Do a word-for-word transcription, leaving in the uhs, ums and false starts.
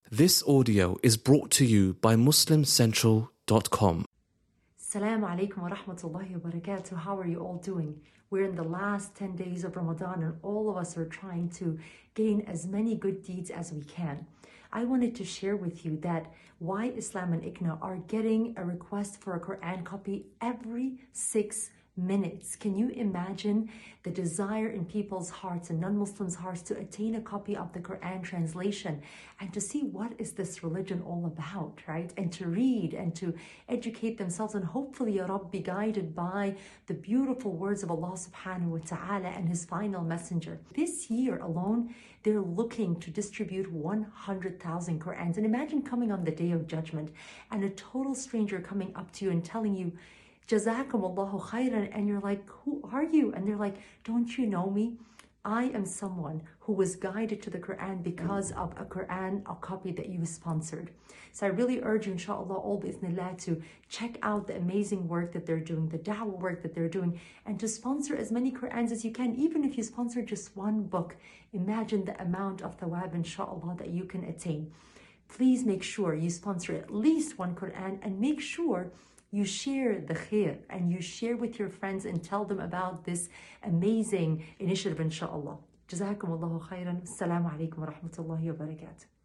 This audio is brought to you by muslim central dot com. Assalamu alaikum wa rahmatullahi wa barakatuh. How are you all doing? We're in the last ten days of Ramadan and all of us are trying to gain as many good deeds as we can. I wanted to share with you that Why Islam and I C N A are getting a request for a Quran copy every six minutes. Can you imagine the desire in people's hearts and non-Muslims' hearts to attain a copy of the Quran translation and to see what is this religion all about, right? And to read and to educate themselves and hopefully, Ya Rabb, be guided by the beautiful words of Allah subhanahu wa ta'ala and His final messenger. This year alone, they're looking to distribute one hundred thousand Qurans. And imagine coming on the Day of Judgment and a total stranger coming up to you and telling you, Jazakumullahu khairan, and you're like, who are you? And they're like, don't you know me? I am someone who was guided to the Quran because of a Quran, a copy that you sponsored. So I really urge you, inshallah, all bi'ithnillah, to check out the amazing work that they're doing, the da'wah work that they're doing, and to sponsor as many Qurans as you can. Even if you sponsor just one book, imagine the amount of thawab, inshallah, that you can attain. Please make sure you sponsor at least one Quran and make sure you share the khair and you share with your friends and tell them about this amazing initiative, inshallah. Jazakumullahu khairan. Assalamu alaikum wa rahmatullahi wa barakatuh.